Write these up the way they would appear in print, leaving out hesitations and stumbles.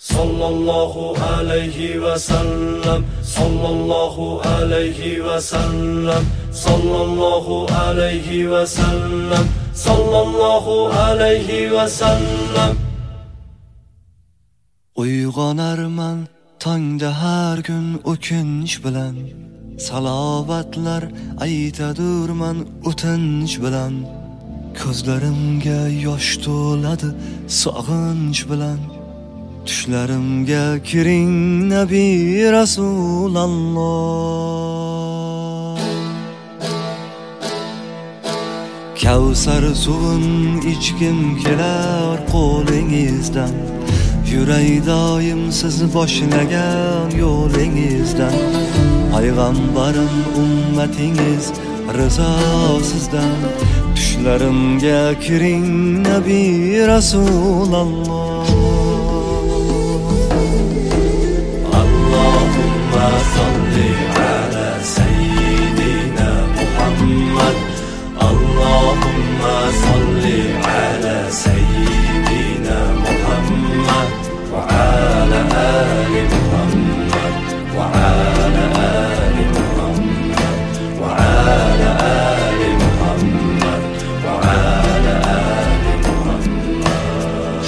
Sallallahu aleyhi ve sellem, sallallahu aleyhi ve sellem, sallallahu aleyhi ve sellem, sallallahu aleyhi ve sellem. Uyg'onarman tongda har kun o'kinch bilan, salovatlar aytadurman o'tinch bilan. Ko'zlarimga yosh to'ladi sog'inch bilan. Tushlarimga kiring Nabi Rasululloh. Kavsar suvin ichgim kelar qo'lingizdan, yuray doim siz boshlagan yo'lingizdan. Payg'ambarim ummatingiz rizo sizdan. Tushlarimga kiring Nabi Rasululloh. Allahumma salli ala sayyidina Muhammad. Allahumma salli ala sayyidina Muhammad wa ala ali Muhammad wa ala ali Muhammad wa ala ali Muhammad wa ala ali Muhammad.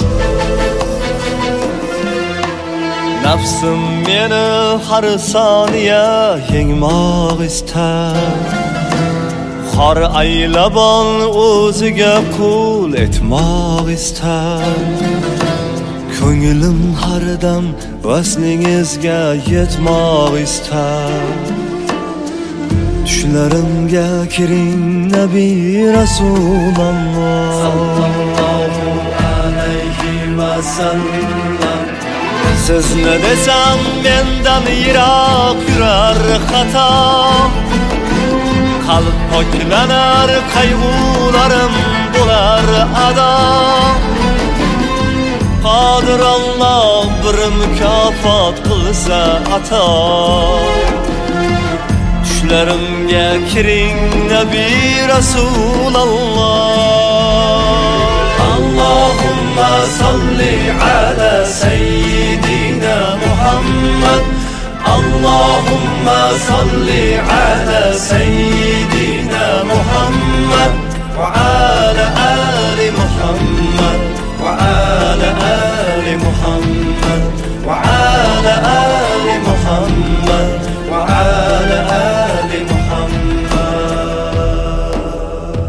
Nafsim meni har soniya yengmoq istar. Har aylabon o'ziga qul etmoq istar. Ko'nglim har dam vaslingizga yetmoq istar. Tushlarimga kiring Nabi Rasululloh. Sallallahu aleyhi ve sellem. Siz ne desem mendan yiroq yurar xato. Qalb poklanar, qayg'ularim bo'lar ado. Qodir Alloh bir mukofot qilsa ato. Tushlarimga kiring Nabi Rasululloh. Allahumma salli ala sayyidina Muhammad. Allahumma salli ala sayyidina Muhammad wa ala ali Muhammad wa ala ali Muhammad wa ala ali Muhammad wa ala ali Muhammad.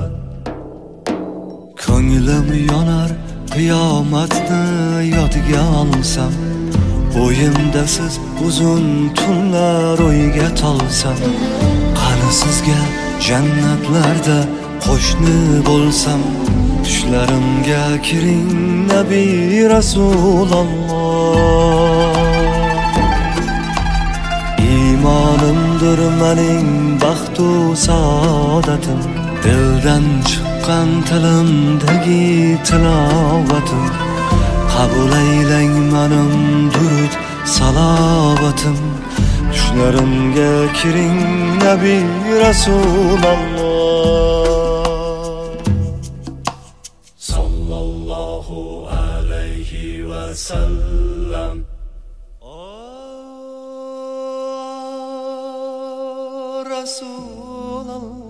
Ko'nglim yonar qiyomatni yodga olsam. Bo'yimda siz uzun tunlar o'yga tolsam. Qani sizga jannatlarda qo'shni bo'lsam. Tushlarimga kiring Nabi Rasululloh. Iymonimdir mening baxtu saodatim. Dildan chiqqan tilimdagi tilovatim. Qabul aylang menim durud salovatim. Tushlarimga kiring Nabi Rasululloh. Sallallahu aleyhi ve sellem. Rasululloh.